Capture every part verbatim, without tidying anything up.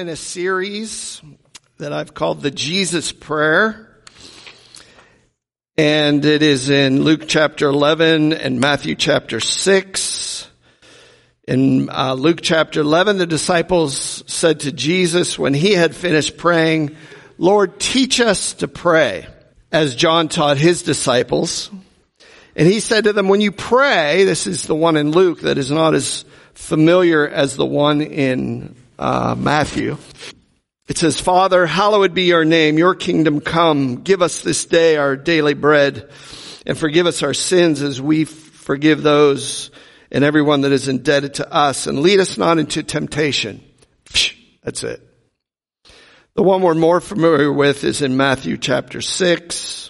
in a series that I've called the Jesus Prayer. And it is in Luke chapter eleven and Matthew chapter six. In uh, Luke chapter eleven, the disciples said to Jesus when he had finished praying, "Lord, teach us to pray," as John taught his disciples. And he said to them, when you pray, this is the one in Luke that is not as familiar as the one in uh, Matthew. It says, "Father, hallowed be your name, your kingdom come. Give us this day our daily bread, and forgive us our sins as we forgive those and everyone that is indebted to us. And lead us not into temptation." That's it. The one we're more familiar with is in Matthew chapter six.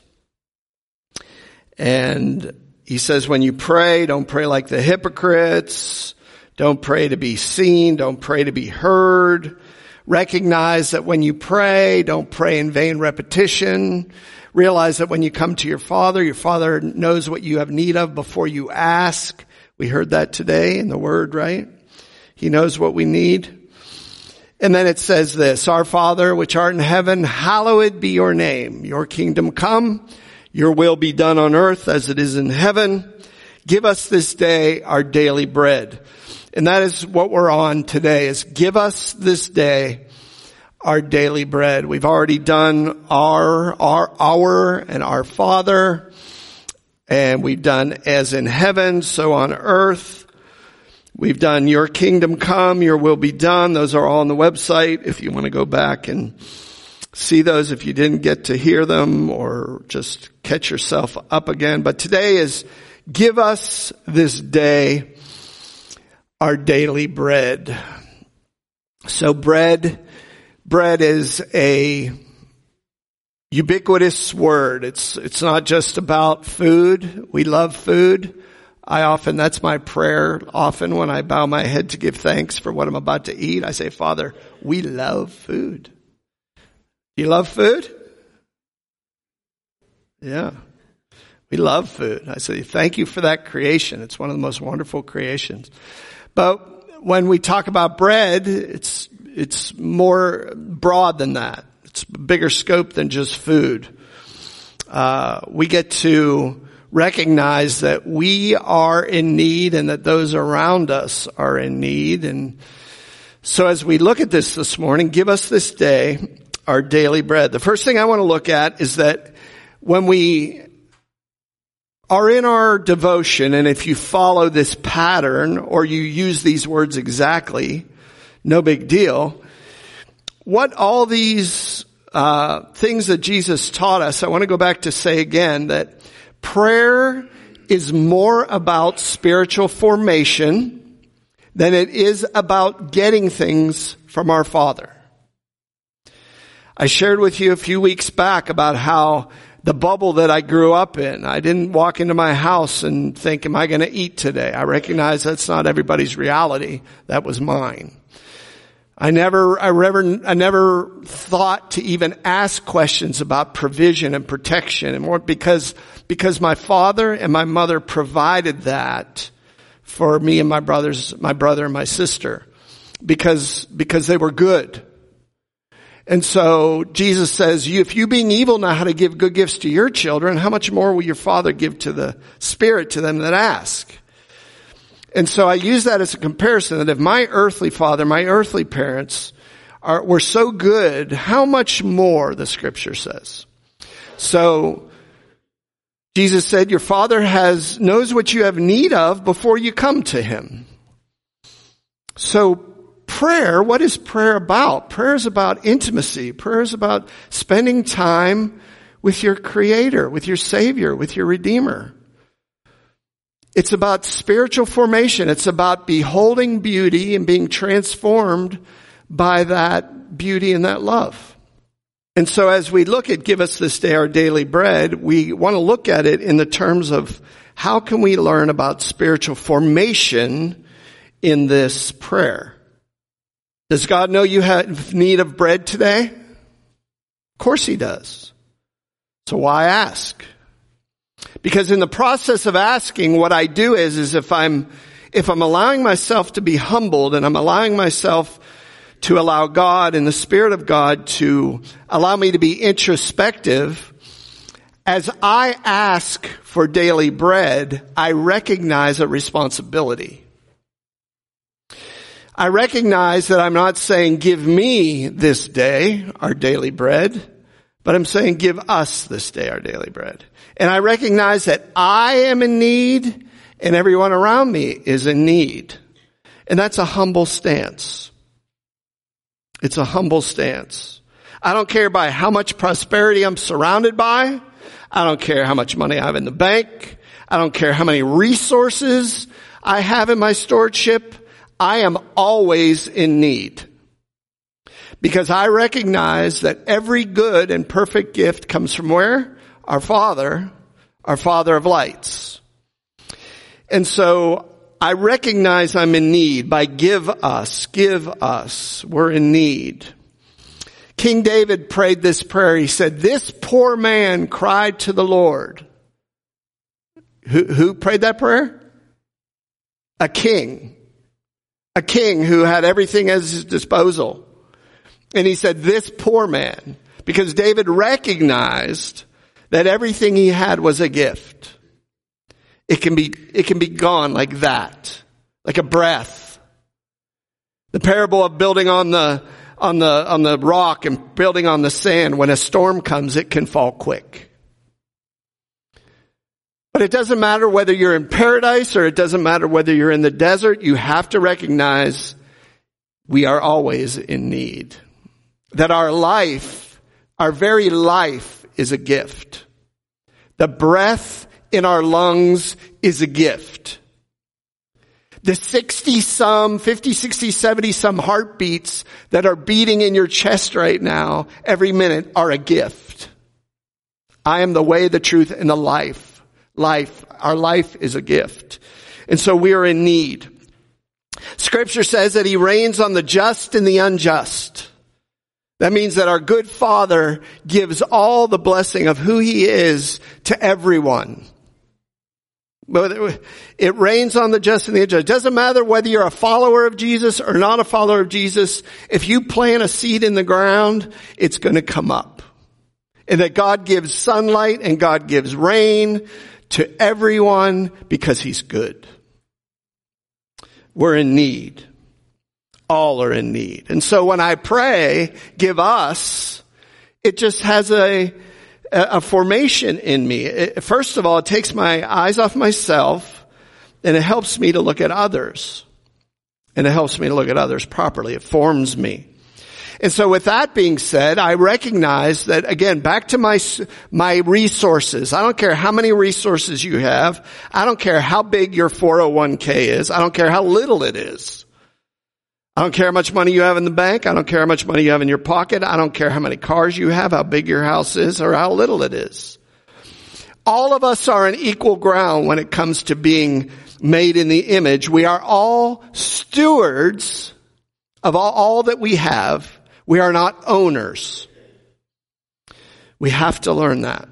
And he says, when you pray, don't pray like the hypocrites. Don't pray to be seen. Don't pray to be heard. Recognize that when you pray, don't pray in vain repetition. Realize that when you come to your Father, your Father knows what you have need of before you ask. We heard that today in the Word, right? He knows what we need. And then it says this, "Our Father, which art in heaven, hallowed be your name. Your kingdom come. Your will be done on earth as it is in heaven. Give us this day our daily bread." And that is what we're on today, is give us this day our daily bread. We've already done our, our, our, and our Father. And we've done as in heaven, so on earth. We've done your kingdom come, your will be done. Those are all on the website if you want to go back and see those if you didn't get to hear them, or just catch yourself up again. But today is give us this day our daily bread. So bread, bread is a ubiquitous word. It's, it's not just about food. We love food. I often, that's my prayer often when I bow my head to give thanks for what I'm about to eat. I say, Father, we love food. Do you love food? Yeah. We love food. I say, thank you for that creation. It's one of the most wonderful creations. But when we talk about bread, it's, it's more broad than that. It's a bigger scope than just food. Uh, we get to recognize that we are in need and that those around us are in need. And so as we look at this this morning, give us this day our daily bread. The first thing I want to look at is that when we are in our devotion, and if you follow this pattern or you use these words exactly, no big deal. What all these uh things that Jesus taught us, I want to go back to say again that prayer is more about spiritual formation than it is about getting things from our Father. I shared with you a few weeks back about how the bubble that I grew up in, I didn't walk into my house and think, am I going to eat today? I recognize that's not everybody's reality. That was mine. I never, I never, I never thought to even ask questions about provision and protection, and more because, because my father and my mother provided that for me and my brothers, my brother and my sister, because, because they were good. And so Jesus says, you, if you being evil know how to give good gifts to your children, how much more will your Father give to the Spirit to them that ask? And so I use that as a comparison, that if my earthly father, my earthly parents are, were so good, how much more, the scripture says. So Jesus said, your Father has, knows what you have need of before you come to Him. So prayer, what is prayer about? Prayer is about intimacy. Prayer is about spending time with your Creator, with your Savior, with your Redeemer. It's about spiritual formation. It's about beholding beauty and being transformed by that beauty and that love. And so as we look at give us this day our daily bread, we want to look at it in the terms of how can we learn about spiritual formation in this prayer. Does God know you have need of bread today? Of course He does. So why ask? Because in the process of asking, what I do is, is if I'm, if I'm allowing myself to be humbled and I'm allowing myself to allow God and the Spirit of God to allow me to be introspective. As I ask for daily bread, I recognize a responsibility. I recognize that I'm not saying, give me this day our daily bread, but I'm saying, give us this day our daily bread. And I recognize that I am in need and everyone around me is in need. And that's a humble stance. It's a humble stance. I don't care by how much prosperity I'm surrounded by. I don't care how much money I have in the bank. I don't care how many resources I have in my stewardship. I am always in need. Because I recognize that every good and perfect gift comes from where? Our Father, our Father of lights. And so I recognize I'm in need by give us, give us. We're in need. King David prayed this prayer. He said, this poor man cried to the Lord. Who, who prayed that prayer? A king. A king who had everything at his disposal. And he said, this poor man, because David recognized that everything he had was a gift. It can be, it can be gone like that, like a breath. The parable of building on the, on the, on the rock and building on the sand. When a storm comes, it can fall quick. But it doesn't matter whether you're in paradise or it doesn't matter whether you're in the desert. You have to recognize we are always in need. That our life, our very life is a gift. The breath in our lungs is a gift. The sixty some, fifty, sixty, seventy some heartbeats that are beating in your chest right now every minute are a gift. I am the way, the truth, and the life. Life, our life is a gift. And so we are in need. Scripture says that he reigns on the just and the unjust. That means that our good Father gives all the blessing of who he is to everyone. But it rains on the just and the unjust. It doesn't matter whether you're a follower of Jesus or not a follower of Jesus. If you plant a seed in the ground, it's going to come up. And that God gives sunlight and God gives rain to everyone because he's good. We're in need. All are in need. And so when I pray, give us, it just has a, a formation in me. It, first of all, it takes my eyes off myself and it helps me to look at others. And it helps me to look at others properly. It forms me. And so with that being said, I recognize that, again, back to my, my resources. I don't care how many resources you have. I don't care how big your four oh one k is. I don't care how little it is. I don't care how much money you have in the bank. I don't care how much money you have in your pocket. I don't care how many cars you have, how big your house is, or how little it is. All of us are on equal ground when it comes to being made in the image. We are all stewards of all, all that we have. We are not owners. We have to learn that.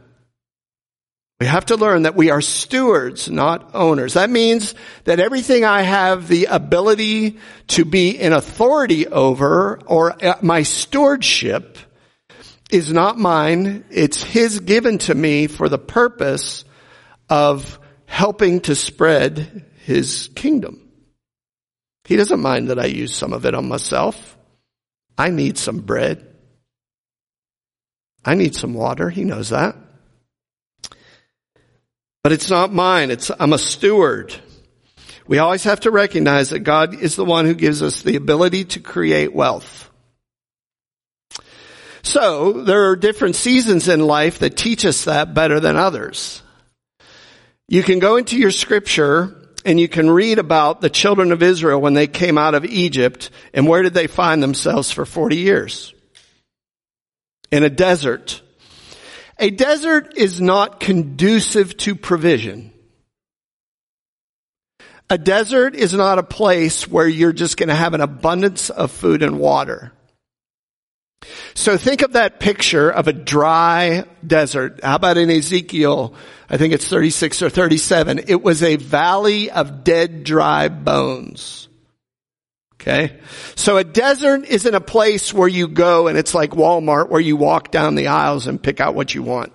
We have to learn that we are stewards, not owners. That means that everything I have the ability to be in authority over, or my stewardship, is not mine. It's his given to me for the purpose of helping to spread his kingdom. He doesn't mind that I use some of it on myself. I need some bread. I need some water. He knows that. But it's not mine. It's, I'm a steward. We always have to recognize that God is the one who gives us the ability to create wealth. So, there are different seasons in life that teach us that better than others. You can go into your scripture and you can read about the children of Israel when they came out of Egypt, and where did they find themselves for forty years? In a desert. A desert is not conducive to provision. A desert is not a place where you're just going to have an abundance of food and water. So think of that picture of a dry desert. How about in Ezekiel? I think it's thirty-six or thirty-seven. It was a valley of dead, dry bones. Okay? So a desert isn't a place where you go and it's like Walmart where you walk down the aisles and pick out what you want.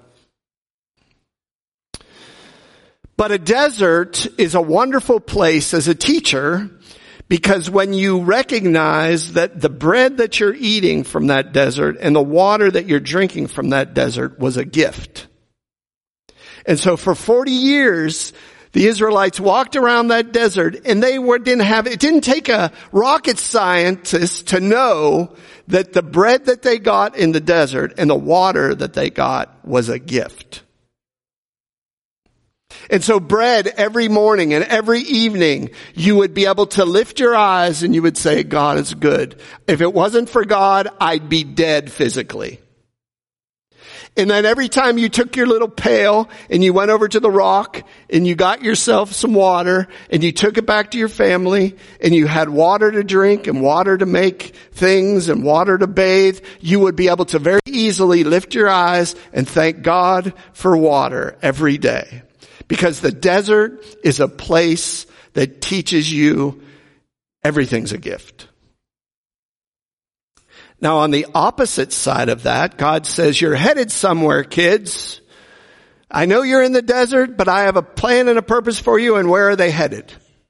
But a desert is a wonderful place as a teacher, because when you recognize that the bread that you're eating from that desert and the water that you're drinking from that desert was a gift. And so for forty years, the Israelites walked around that desert, and they were, didn't have, it didn't take a rocket scientist to know that the bread that they got in the desert and the water that they got was a gift. And so bread every morning and every evening, you would be able to lift your eyes and you would say, God is good. If it wasn't for God, I'd be dead physically. And then every time you took your little pail and you went over to the rock and you got yourself some water and you took it back to your family and you had water to drink and water to make things and water to bathe, you would be able to very easily lift your eyes and thank God for water every day. Because the desert is a place that teaches you everything's a gift. Now, on the opposite side of that, God says, you're headed somewhere, kids. I know you're in the desert, but I have a plan and a purpose for you, and where are they headed?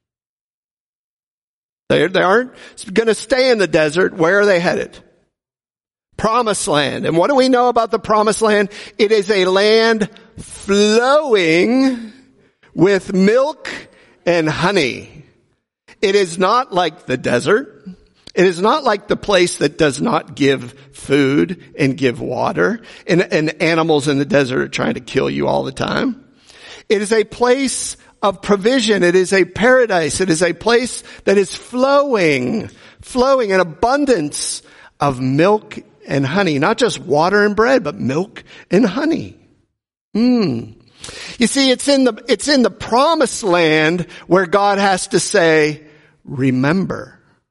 They, they aren't going to stay in the desert. Where are they headed? Promised land. And what do we know about the promised land? It is a land flowing with milk and honey. It is not like the desert. It is not like the place that does not give food and give water, and, and animals in the desert are trying to kill you all the time. It is a place of provision. It is a paradise. It is a place that is flowing, flowing in abundance of milk and honey. Not just water and bread, but milk and honey. Mm. You see, it's in the, it's in the promised land where God has to say, remember.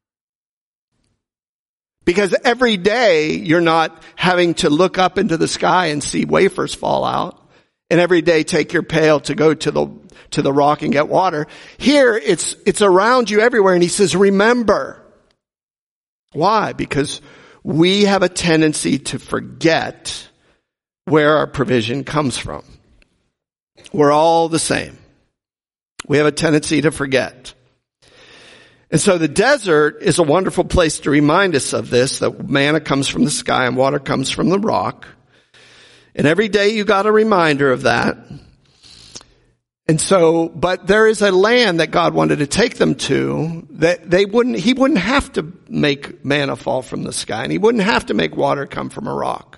Because every day you're not having to look up into the sky and see wafers fall out. And every day take your pail to go to the, to the rock and get water. Here it's, it's around you everywhere. And he says, remember. Why? Because we have a tendency to forget where our provision comes from. We're all the same. We have a tendency to forget. And so the desert is a wonderful place to remind us of this, that manna comes from the sky and water comes from the rock. And every day you got a reminder of that. And so, but there is a land that God wanted to take them to that they wouldn't, he wouldn't have to make manna fall from the sky, and he wouldn't have to make water come from a rock.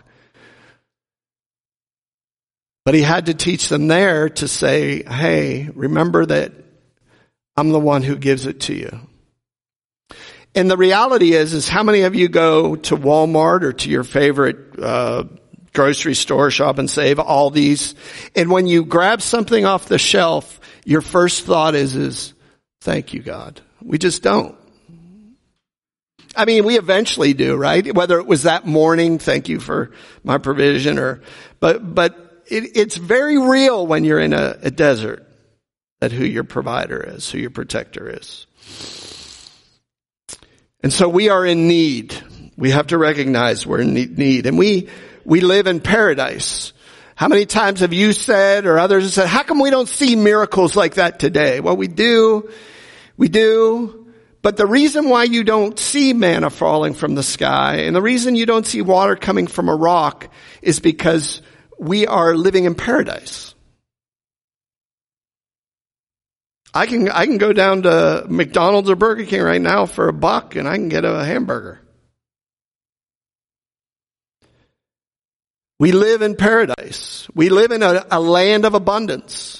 But he had to teach them there to say, hey, remember that I'm the one who gives it to you. And the reality is, is how many of you go to Walmart or to your favorite uh grocery store, Shop and Save, Aldi's, and when you grab something off the shelf, your first thought is, is, thank you, God. We just don't. I mean, we eventually do, right? Whether it was that morning, thank you for my provision, or, but, but it, it's very real when you're in a, a desert, that who your provider is, who your protector is. And so we are in need. We have to recognize we're in need. And we, we live in paradise. How many times have you said, or others have said, how come we don't see miracles like that today? Well, we do. We do. But the reason why you don't see manna falling from the sky, and the reason you don't see water coming from a rock, is because we are living in paradise. I can, I can go down to McDonald's or Burger King right now for a buck and I can get a hamburger. We live in paradise. We live in a, a land of abundance.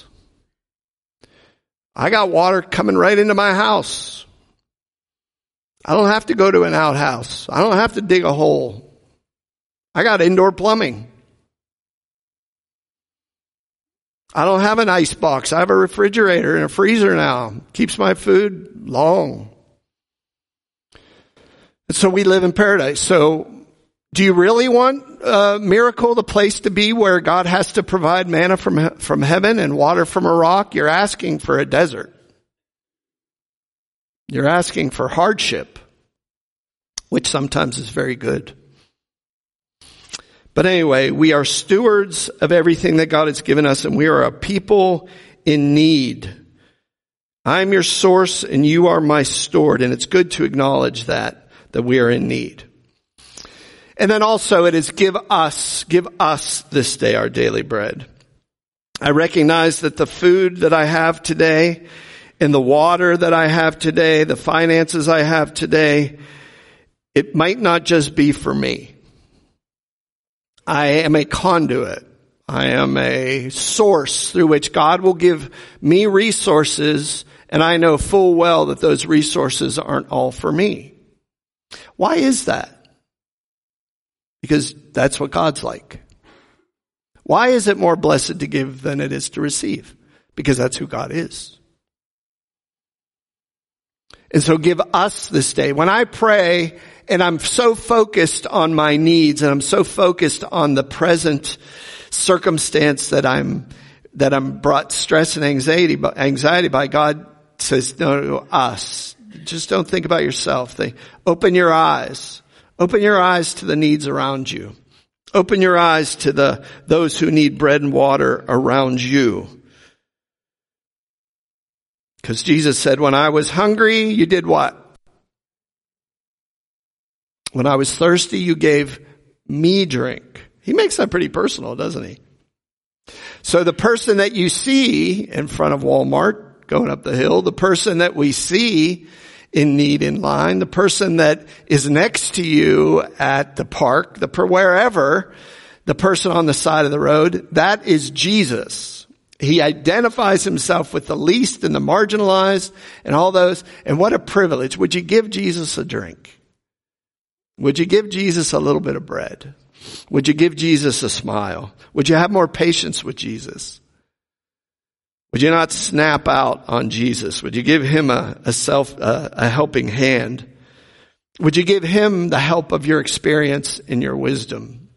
I got water coming right into my house. I don't have to go to an outhouse. I don't have to dig a hole. I got indoor plumbing. I don't have an ice box. I have a refrigerator and a freezer now. Keeps my food long. And so we live in paradise. So do you really want a miracle, the place to be where God has to provide manna from, from heaven and water from a rock? You're asking for a desert. You're asking for hardship. which sometimes is very good. But anyway, we are stewards of everything that God has given us, and we are a people in need. I'm your source and you are my steward, and it's good to acknowledge that, that we are in need. And then also it is give us, give us this day our daily bread. I recognize that the food that I have today and the water that I have today, the finances I have today, it might not just be for me. I am a conduit. I am a source through which God will give me resources, and I know full well that those resources aren't all for me. Why is that? Because that's what God's like. Why is it more blessed to give than it is to receive? Because that's who God is. And so give us this day. When I pray and I'm so focused on my needs and I'm so focused on the present circumstance that I'm, that I'm brought stress and anxiety, anxiety by, God says, no, no, us. Just don't think about yourself. They open your eyes. Open your eyes to the needs around you. Open your eyes to the, those who need bread and water around you. Because Jesus said, when I was hungry, you did what? When I was thirsty, you gave me drink. He makes that pretty personal, doesn't he? So the person that you see in front of Walmart going up the hill, the person that we see in need in line, the person that is next to you at the park, the wherever, the person on the side of the road, that is Jesus. He identifies himself with the least and the marginalized and all those. And what a privilege. Would you give Jesus a drink? Would you give Jesus a little bit of bread? Would you give Jesus a smile? Would you have more patience with Jesus? Would you not snap out on Jesus? Would you give him a, a self, a, a helping hand? Would you give him the help of your experience and your wisdom?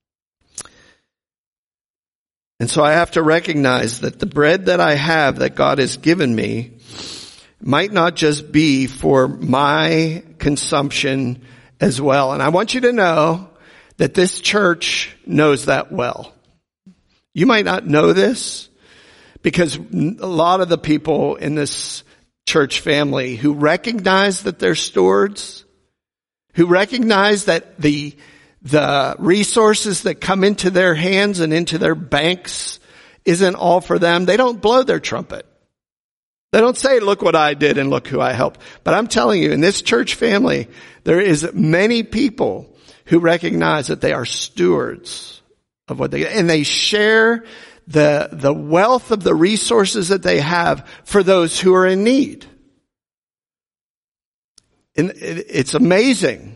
And so I have to recognize that the bread that I have that God has given me might not just be for my consumption as well. And I want you to know that this church knows that well. You might not know this because a lot of the people in this church family who recognize that they're stewards, who recognize that the the resources that come into their hands and into their banks isn't all for them, they don't blow their trumpet. They don't say, look what I did and look who I helped. But I'm telling you, in this church family, there is many people who recognize that they are stewards of what they get. And they share the, the wealth of the resources that they have for those who are in need. And it's amazing.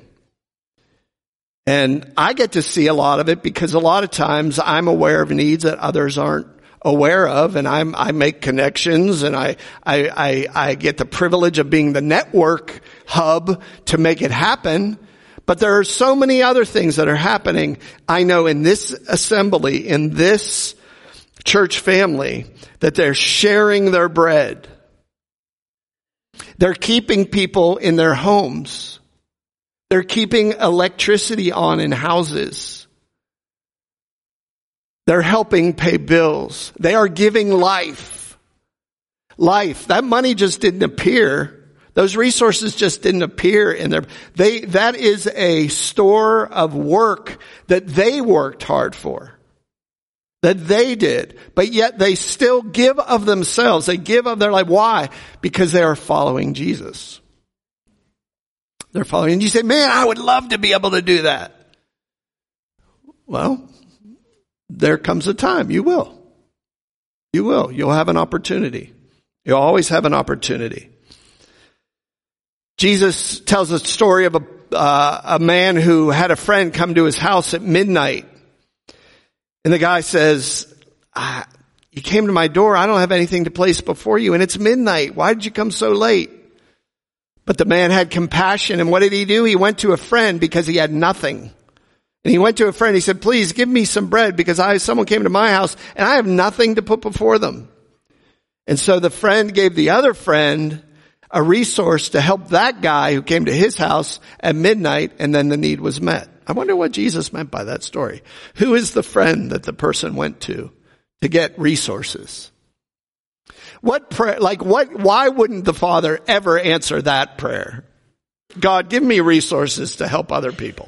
And I get to see a lot of it because a lot of times I'm aware of needs that others aren't aware of, and I'm, I make connections, and I, I, I, I get the privilege of being the network hub to make it happen. But there are so many other things that are happening. I know in this assembly, in this church family, that they're sharing their bread. They're keeping people in their homes. They're keeping electricity on in houses. They're helping pay bills. They are giving life. Life. That money just didn't appear. Those resources just didn't appear in their, they, that is a store of work that they worked hard for. That they did. But yet they still give of themselves. They give of their life. Why? Because they are following Jesus. They're following. And you say, man, I would love to be able to do that. Well, there comes a time. You will. You will. You'll have an opportunity. You'll always have an opportunity. Jesus tells a story of a, uh, a man who had a friend come to his house at midnight. And the guy says, ah, you came to my door. I don't have anything to place before you. And it's midnight. Why did you come so late? But the man had compassion. And what did he do? He went to a friend because he had nothing. And he went to a friend. He said, please give me some bread because I, someone came to my house and I have nothing to put before them. And so the friend gave the other friend a resource to help that guy who came to his house at midnight, and then the need was met. I wonder what Jesus meant by that story. Who is the friend that the person went to to get resources? What prayer, like what, why wouldn't the Father ever answer that prayer? God, give me resources to help other people.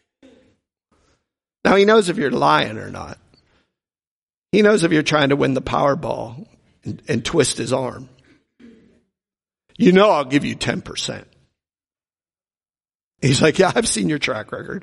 Now he knows if you're lying or not. He knows if you're trying to win the Powerball and, and twist his arm. You know I'll give you ten percent. He's like, yeah, I've seen your track record.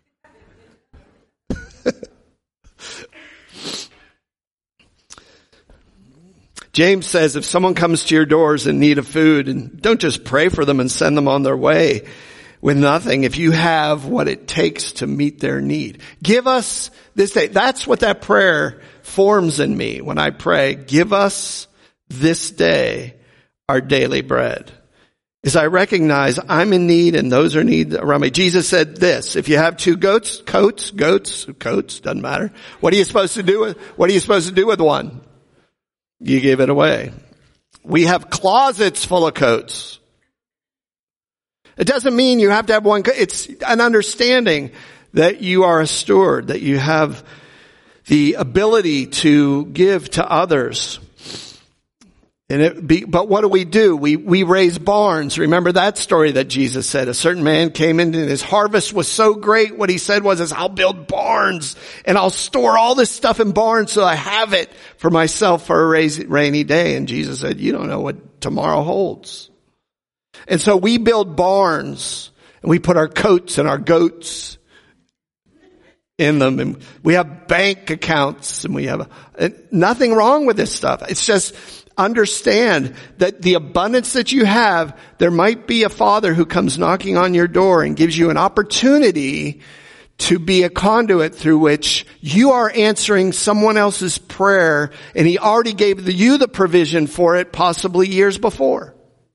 James says, if someone comes to your doors in need of food, and don't just pray for them and send them on their way with nothing, if you have what it takes to meet their need. Give us this day. That's what that prayer forms in me when I pray. Give us this day our daily bread. Is I recognize I'm in need and those are in need around me. Jesus said this, if you have two goats, coats, goats, coats, doesn't matter. What are you supposed to do with, what are you supposed to do with one? You give it away. We have closets full of coats. It doesn't mean you have to have one coat. It's an understanding that you are a steward, that you have the ability to give to others. And it be, but what do we do? We, we raise barns. Remember that story that Jesus said? A certain man came in and his harvest was so great. What he said was, is I'll build barns and I'll store all this stuff in barns so I have it for myself for a rainy day. And Jesus said, you don't know what tomorrow holds. And so we build barns and we put our coats and our goats in them, and we have bank accounts, and we have a, nothing wrong with this stuff. It's just understand that the abundance that you have, there might be a father who comes knocking on your door and gives you an opportunity to be a conduit through which you are answering someone else's prayer, and he already gave you the provision for it possibly years before.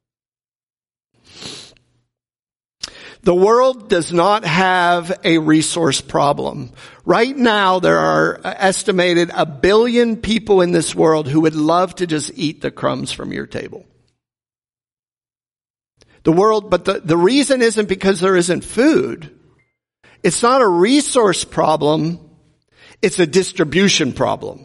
The world does not have a resource problem. Right now, there are estimated a billion people in this world who would love to just eat the crumbs from your table. The world, but the, the reason isn't because there isn't food. It's not a resource problem. It's a distribution problem.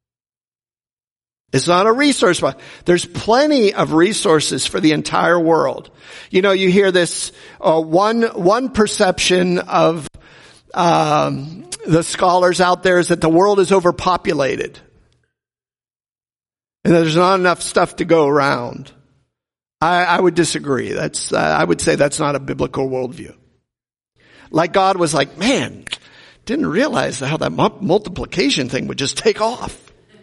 It's not a resource. There's plenty of resources for the entire world. You know, you hear this uh, one one perception of um, the scholars out there is that the world is overpopulated, and there's not enough stuff to go around. I, I would disagree. That's uh, I would say that's not a biblical worldview. Like God was like, man, didn't realize how that multiplication thing would just take off.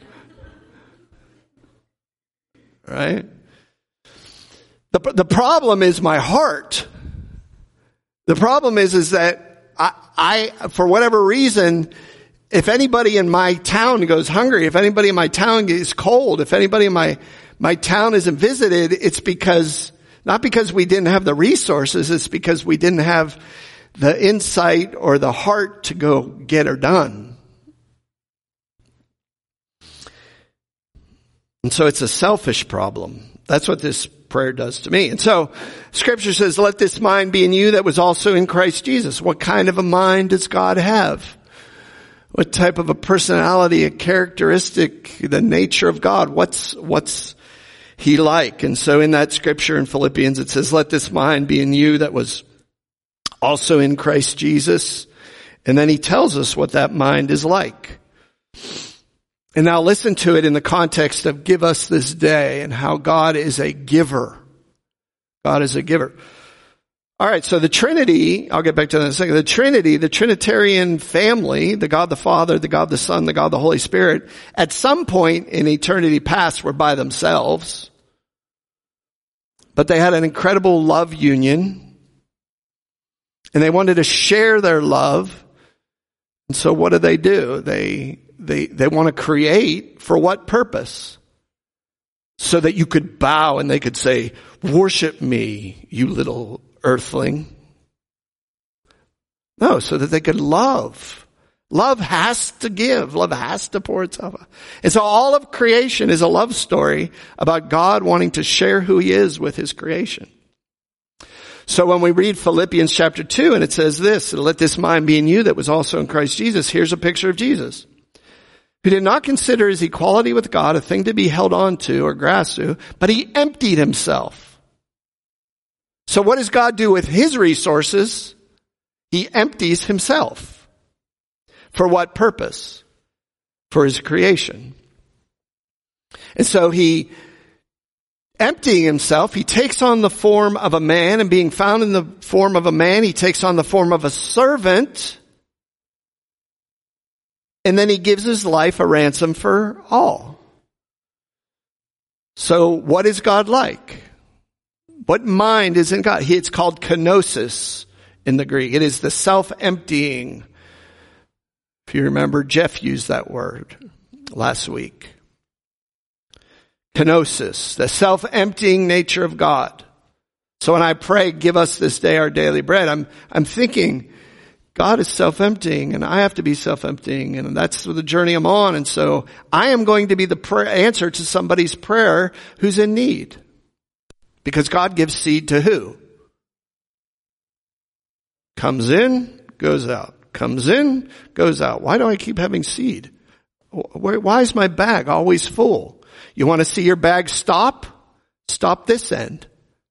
Right? The, the problem is my heart. The problem is, is that I, I, for whatever reason, if anybody in my town goes hungry, if anybody in my town is cold, if anybody in my, my town isn't visited, it's because, not because we didn't have the resources, it's because we didn't have the insight or the heart to go get her done. And so it's a selfish problem. That's what this prayer does to me. And so Scripture says, let this mind be in you that was also in Christ Jesus. What kind of a mind does God have? What type of a personality, a characteristic, the nature of God? What's, what's he like? And so in that Scripture in Philippians, it says, let this mind be in you that was also in Christ Jesus. And then he tells us what that mind is like. And now listen to it in the context of give us this day and how God is a giver. God is a giver. All right, so the Trinity, I'll get back to that in a second. The Trinity, the Trinitarian family, the God the Father, the God the Son, the God the Holy Spirit, at some point in eternity past were by themselves. But they had an incredible love union. And they wanted to share their love. And so what do they do? They They, they want to create for what purpose? So that you could bow and they could say, worship me, you little earthling. No, so that they could love Love has to give. Love has to pour itself out. And so all of creation is a love story about God wanting to share who he is with his creation. So when we read Philippians chapter two and it says this, let this mind be in you that was also in Christ Jesus, here's a picture of Jesus, who did not consider his equality with God a thing to be held on to or grasped to, but he emptied himself. So what does God do with his resources? He empties himself. For what purpose? For his creation. And so he, emptying himself, he takes on the form of a man, and being found in the form of a man, he takes on the form of a servant, and then he gives his life a ransom for all. So what is God like? What mind is in God? It's called kenosis in the Greek. It is the self-emptying. If you remember, Jeff used that word last week. Kenosis, the self-emptying nature of God. So when I pray, give us this day our daily bread, I'm, I'm thinking God is self-emptying and I have to be self-emptying, and that's the journey I'm on. And so I am going to be the prayer, answer to somebody's prayer who's in need. Because God gives seed to who? Comes in, goes out. Comes in, goes out. Why do I keep having seed? Why is my bag always full? You want to see your bag stop? Stop this end.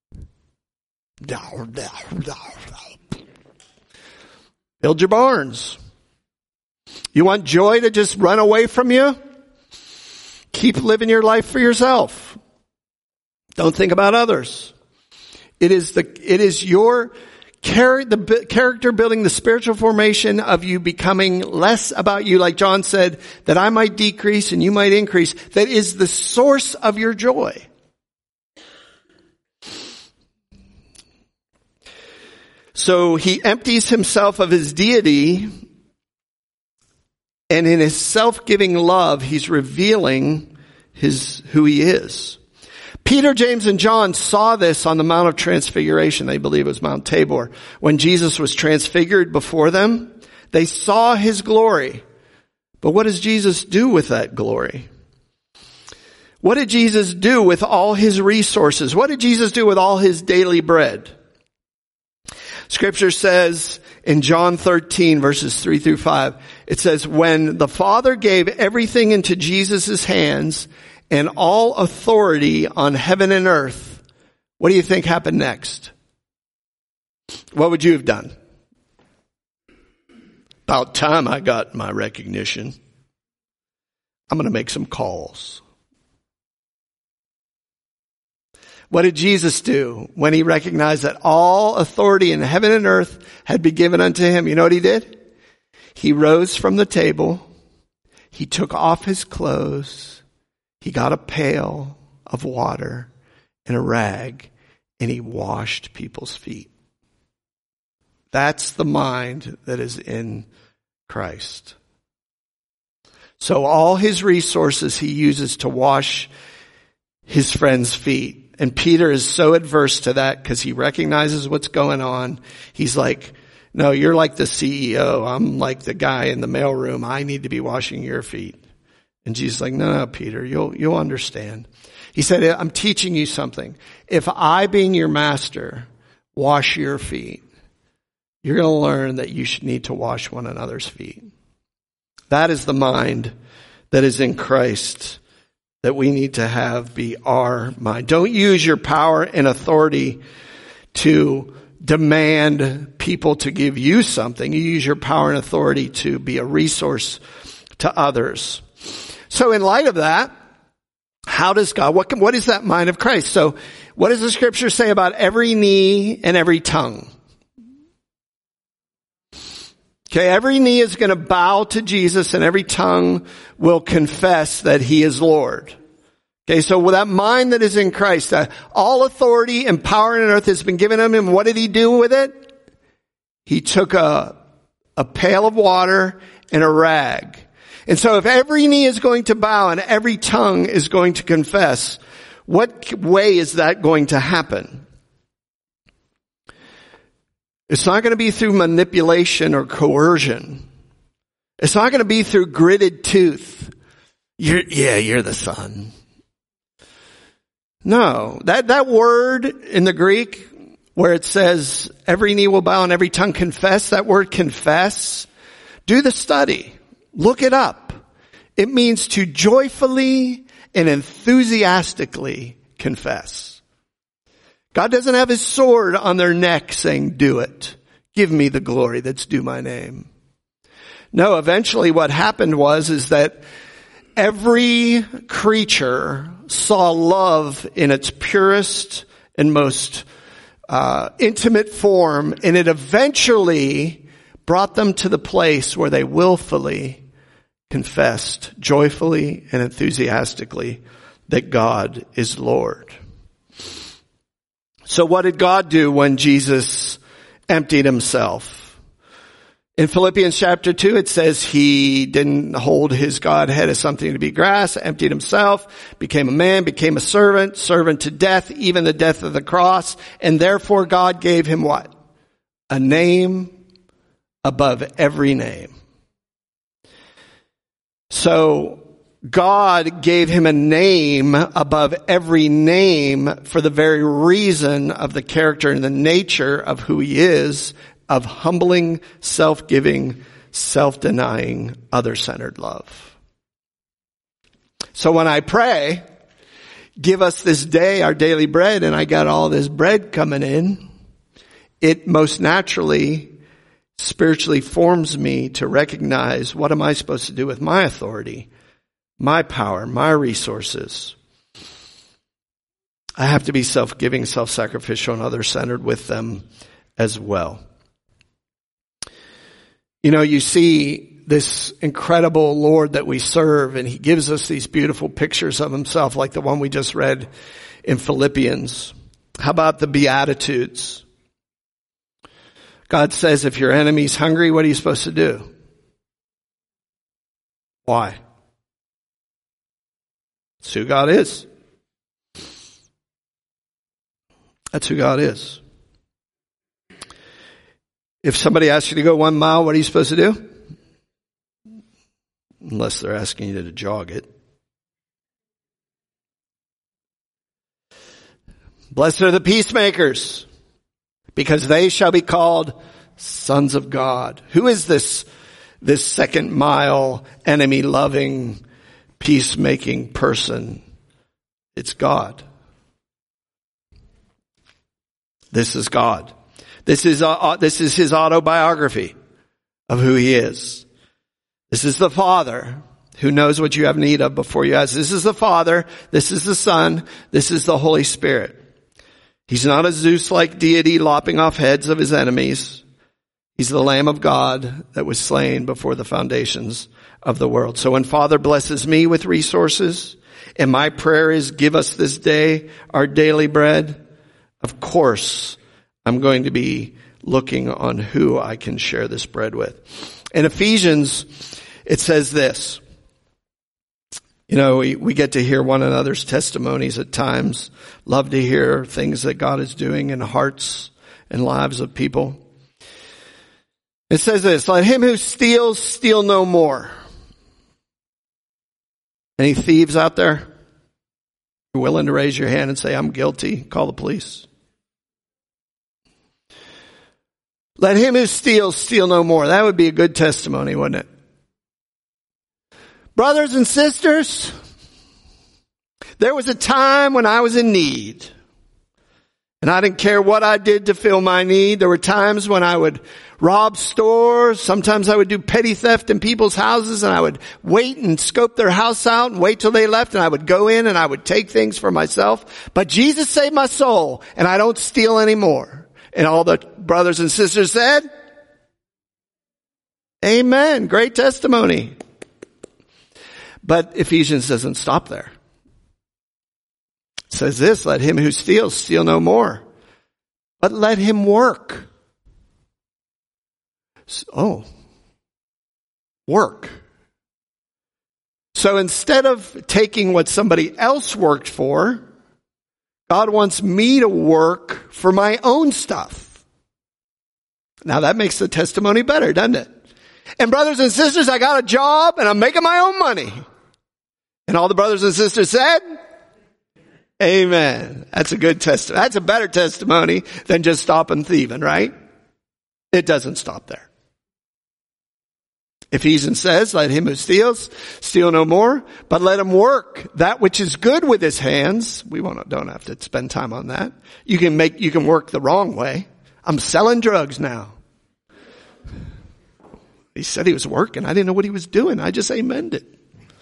Build your barns. You want joy to just run away from you? Keep living your life for yourself. Don't think about others. It is the, it is your Char- the character building, the spiritual formation of you becoming less about you, like John said, that I might decrease and you might increase, that is the source of your joy. So he empties himself of his deity, and in his self-giving love, he's revealing his, who he is. Peter, James, and John saw this on the Mount of Transfiguration. They believe it was Mount Tabor. When Jesus was transfigured before them, they saw his glory. But what does Jesus do with that glory? What did Jesus do with all his resources? What did Jesus do with all his daily bread? Scripture says in John thirteen, verses three through five, it says, when the Father gave everything into Jesus' hands, and all authority on heaven and earth, what do you think happened next? What would you have done? About time I got my recognition. I'm going to make some calls. What did Jesus do when he recognized that all authority in heaven and earth had been given unto him? You know what he did? He rose from the table. He took off his clothes. He got a pail of water and a rag, and he washed people's feet. That's the mind that is in Christ. So all his resources he uses to wash his friends' feet. And Peter is so adverse to that because he recognizes what's going on. He's like, no, you're like the C E O. I'm like the guy in the mailroom. I need to be washing your feet. And Jesus is like, no, no, Peter, you'll, you'll understand. He said, I'm teaching you something. If I, being your master, wash your feet, you're going to learn that you should need to wash one another's feet. That is the mind that is in Christ that we need to have be our mind. Don't use your power and authority to demand people to give you something. You use your power and authority to be a resource to others. So in light of that, how does God, what, what is that mind of Christ? So what does the scripture say about every knee and every tongue? Okay, every knee is going to bow to Jesus and every tongue will confess that he is Lord. Okay, so with that mind that is in Christ, that all authority and power on earth has been given him, and what did he do with it? He took a, a pail of water and a rag. And so if every knee is going to bow and every tongue is going to confess, what way is that going to happen? It's not going to be through manipulation or coercion. It's not going to be through gritted tooth. You're, yeah, you're the Son. No, that, that word in the Greek where it says every knee will bow and every tongue confess, that word confess, do the study. Look it up. It means to joyfully and enthusiastically confess. God doesn't have his sword on their neck saying, do it. Give me the glory that's due my name. No, eventually what happened was, is that every creature saw love in its purest and most uh, intimate form, and it eventually brought them to the place where they willfully confessed, joyfully and enthusiastically, that God is Lord. So what did God do when Jesus emptied himself? In Philippians chapter two, it says he didn't hold his Godhead as something to be grasped, emptied himself, became a man, became a servant, servant to death, even the death of the cross. And therefore God gave him what? A name above every name. So God gave him a name above every name for the very reason of the character and the nature of who he is, of humbling, self-giving, self-denying, other-centered love. So when I pray, give us this day our daily bread, and I got all this bread coming in, it most naturally, spiritually forms me to recognize, what am I supposed to do with my authority, my power, my resources? I have to be self-giving, self-sacrificial, and other-centered with them as well. You know, you see this incredible Lord that we serve, and he gives us these beautiful pictures of himself, like the one we just read in Philippians. How about the Beatitudes? God says, if your enemy's hungry, what are you supposed to do? Why? That's who God is. That's who God is. If somebody asks you to go one mile, what are you supposed to do? Unless they're asking you to jog it. Blessed are the peacemakers, because they shall be called sons of God. Who is this, this second mile, enemy-loving, peacemaking person? It's God. This is God. This is, uh, this is his autobiography of who he is. This is the Father who knows what you have need of before you ask. This is the Father. This is the Son. This is the Holy Spirit. He's not a Zeus-like deity lopping off heads of his enemies. He's the Lamb of God that was slain before the foundations of the world. So when Father blesses me with resources, and my prayer is, give us this day our daily bread, of course, I'm going to be looking on who I can share this bread with. In Ephesians, it says this. You know, we, we get to hear one another's testimonies at times. Love to hear things that God is doing in hearts and lives of people. It says this, let him who steals, steal no more. Any thieves out there? You're willing to raise your hand and say, I'm guilty. Call the police. Let him who steals, steal no more. That would be a good testimony, wouldn't it? Brothers and sisters, there was a time when I was in need. And I didn't care what I did to fill my need. There were times when I would rob stores. Sometimes I would do petty theft in people's houses, and I would wait and scope their house out and wait till they left, and I would go in and I would take things for myself. But Jesus saved my soul, and I don't steal anymore. And all the brothers and sisters said, amen. Great testimony. But Ephesians doesn't stop there. It says this, let him who steals steal no more, but let him work. Oh, work. So instead of taking what somebody else worked for, God wants me to work for my own stuff. Now that makes the testimony better, doesn't it? And brothers and sisters, I got a job and I'm making my own money. And all the brothers and sisters said, amen. That's a good testimony. That's a better testimony than just stopping thieving, right? It doesn't stop there. Ephesians says, let him who steals, steal no more, but let him work that which is good with his hands. We won't, don't have to spend time on that. You can make, you can work the wrong way. I'm selling drugs now. He said he was working. I didn't know what he was doing. I just amened it.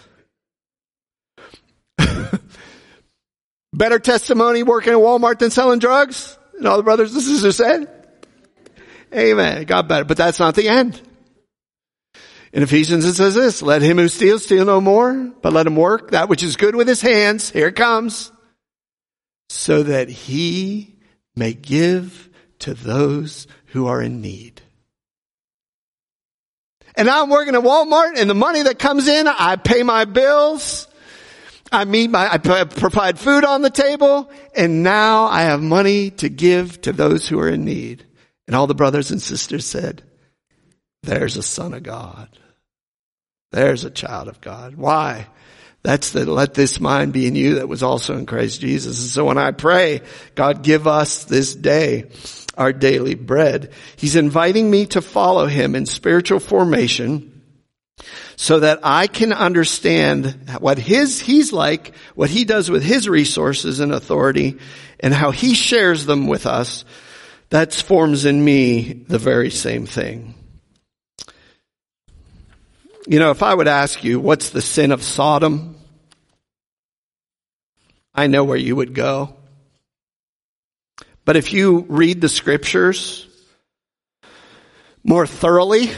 Better testimony working at Walmart than selling drugs? And all the brothers and sisters said, amen. It got better, but that's not the end. In Ephesians it says this, let him who steals steal no more, but let him work that which is good with his hands. Here it comes. So that he may give to those who are in need. And now I'm working at Walmart, and the money that comes in, I pay my bills. I meet my, I provide food on the table, and now I have money to give to those who are in need. And all the brothers and sisters said, there's a son of God. There's a child of God. Why? That's the let this mind be in you that was also in Christ Jesus. And so when I pray, God, give us this day our daily bread, he's inviting me to follow him in spiritual formation so that I can understand what his, he's like, what he does with his resources and authority, and how he shares them with us. That forms in me the very same thing. You know, if I would ask you, what's the sin of Sodom? I know where you would go. But if you read the scriptures more thoroughly,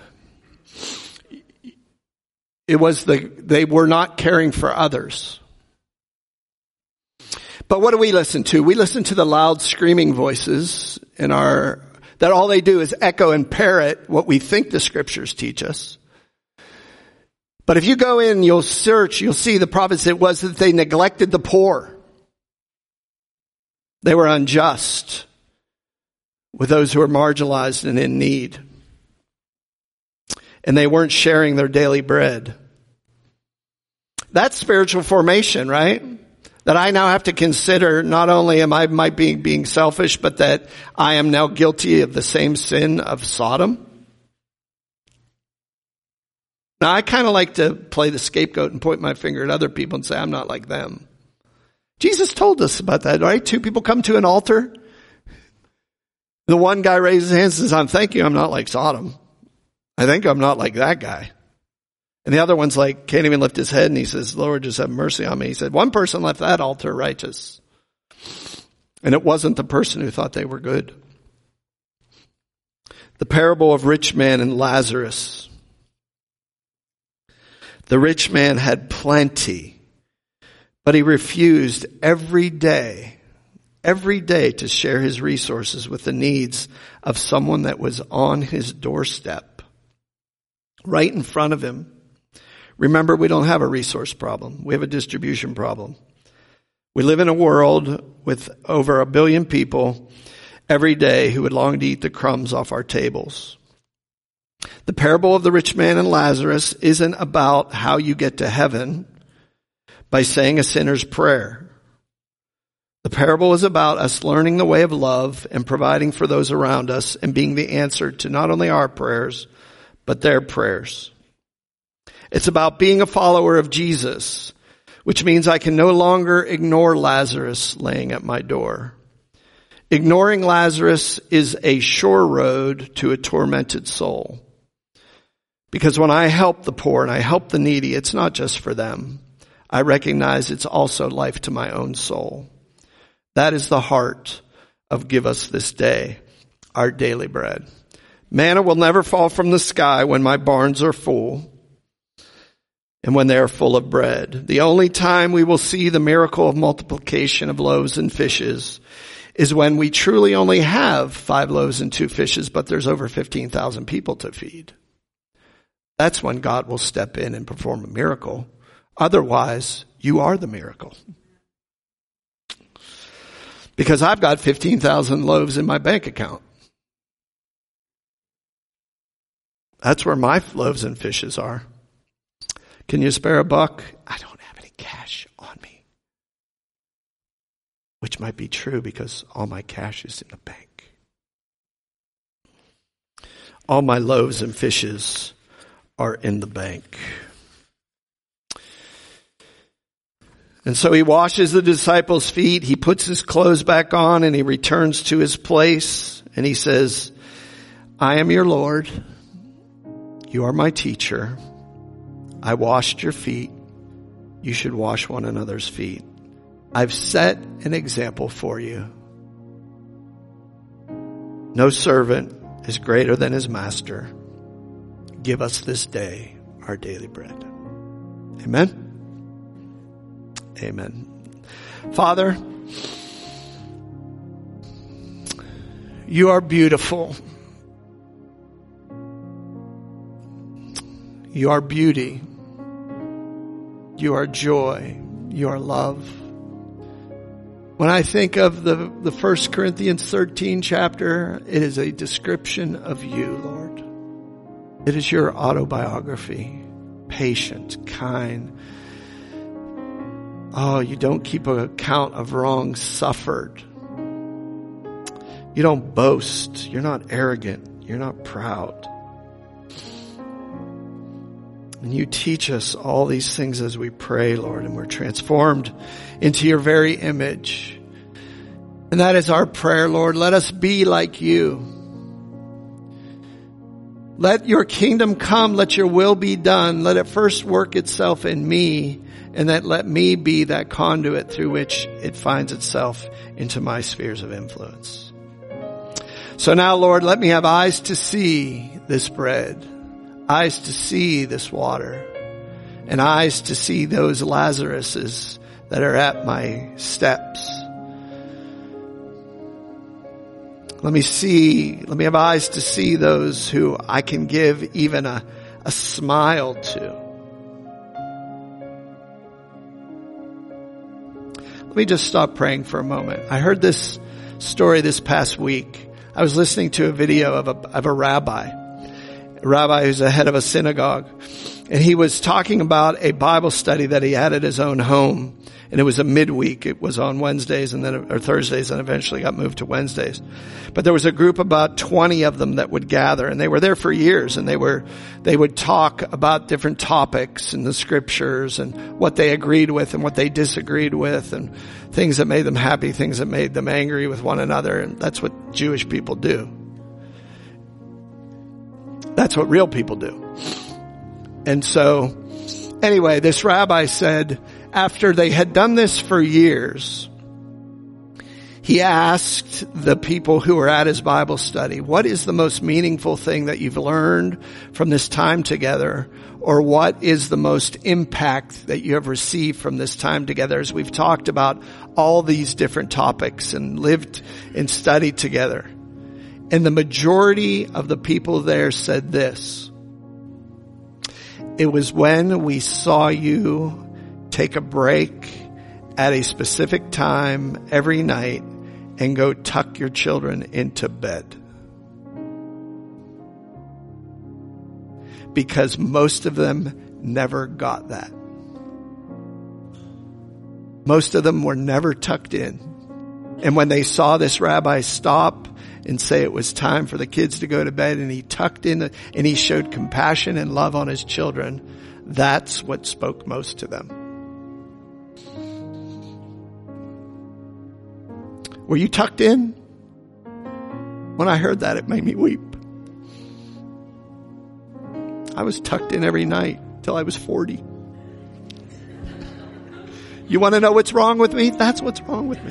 it was the, they were not caring for others. But what do we listen to? We listen to the loud screaming voices in our, that all they do is echo and parrot what we think the scriptures teach us. But if you go in, you'll search, you'll see the prophets, it was that they neglected the poor. They were unjust with those who were marginalized and in need. And they weren't sharing their daily bread. That's spiritual formation, right? That I now have to consider not only am I might be being selfish, but that I am now guilty of the same sin of Sodom. Now, I kind of like to play the scapegoat and point my finger at other people and say, I'm not like them. Jesus told us about that, right? Two people come to an altar. The one guy raises his hand and says, I'm thank you, I'm not like Sodom. I think I'm not like that guy. And the other one's like, can't even lift his head, and he says, Lord, just have mercy on me. He said, one person left that altar righteous. And it wasn't the person who thought they were good. The parable of rich man and Lazarus. The rich man had plenty, but he refused every day, every day to share his resources with the needs of someone that was on his doorstep, right in front of him. Remember, we don't have a resource problem. We have a distribution problem. We live in a world with over a billion people every day who would long to eat the crumbs off our tables. The parable of the rich man and Lazarus isn't about how you get to heaven by saying a sinner's prayer. The parable is about us learning the way of love and providing for those around us and being the answer to not only our prayers, but their prayers. It's about being a follower of Jesus, which means I can no longer ignore Lazarus laying at my door. Ignoring Lazarus is a sure road to a tormented soul. Because when I help the poor and I help the needy, it's not just for them. I recognize it's also life to my own soul. That is the heart of give us this day our daily bread. Manna will never fall from the sky when my barns are full and when they are full of bread. The only time we will see the miracle of multiplication of loaves and fishes is when we truly only have five loaves and two fishes, but there's over fifteen thousand people to feed. That's when God will step in and perform a miracle. Otherwise, you are the miracle. Because I've got fifteen thousand loaves in my bank account. That's where my loaves and fishes are. Can you spare a buck? I don't have any cash on me. Which might be true because all my cash is in the bank. All my loaves and fishes are in the bank. And so he washes the disciples' feet. He puts his clothes back on and he returns to his place. And he says, I am your Lord. You are my teacher. I washed your feet. You should wash one another's feet. I've set an example for you. No servant is greater than his master. Give us this day our daily bread. Amen. Amen. Father, you are beautiful. You are beauty. You are joy. You are love. When I think of the, the First Corinthians thirteen chapter, it is a description of you, Lord. It is your autobiography. Patient, kind. Oh, you don't keep a count of wrongs suffered. You don't boast. You're not arrogant. You're not proud. And you teach us all these things as we pray, Lord, and we're transformed into your very image. And that is our prayer, Lord. Let us be like you. Let your kingdom come. Let your will be done. Let it first work itself in me, and that let me be that conduit through which it finds itself into my spheres of influence. So now, Lord, let me have eyes to see this bread, eyes to see this water, and eyes to see those Lazaruses that are at my steps. Let me see, let me have eyes to see those who I can give even a, a smile to. Let me just stop praying for a moment. I heard this story this past week. I was listening to a video of a, of a rabbi, a rabbi who's the head of a synagogue. And he was talking about a Bible study that he had at his own home. And it was a midweek. It was on Wednesdays and then, or Thursdays, and eventually got moved to Wednesdays. But there was a group, about twenty of them, that would gather, and they were there for years, and they were, they would talk about different topics in the scriptures and what they agreed with and what they disagreed with, and things that made them happy, things that made them angry with one another. And that's what Jewish people do. That's what real people do. And so, anyway, this rabbi said, after they had done this for years, he asked the people who were at his Bible study, what is the most meaningful thing that you've learned from this time together? Or what is the most impact that you have received from this time together, as we've talked about all these different topics and lived and studied together? And the majority of the people there said this: it was when we saw you take a break at a specific time every night and go tuck your children into bed. Because most of them never got that. Most of them were never tucked in. And when they saw this rabbi stop and say it was time for the kids to go to bed, and he tucked in and he showed compassion and love on his children, that's what spoke most to them. Were you tucked in? When I heard that, it made me weep. I was tucked in every night till I was forty. You want to know what's wrong with me? That's what's wrong with me.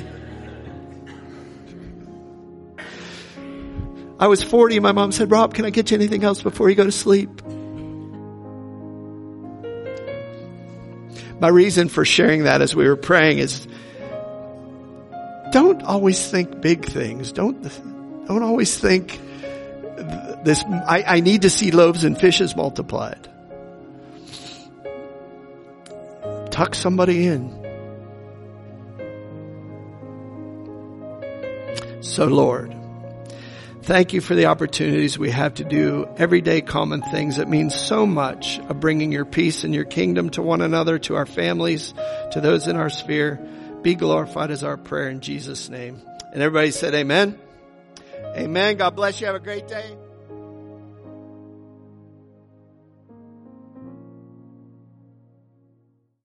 I was forty, my mom said, Rob, can I get you anything else before you go to sleep? My reason for sharing that as we were praying is, don't always think big things. Don't, don't always think this, I, I need to see loaves and fishes multiplied. Tuck somebody in. So Lord, thank you for the opportunities we have to do everyday common things that mean so much of bringing your peace and your kingdom to one another, to our families, to those in our sphere. Be glorified is our prayer in Jesus' name. And everybody said amen. Amen. God bless you. Have a great day.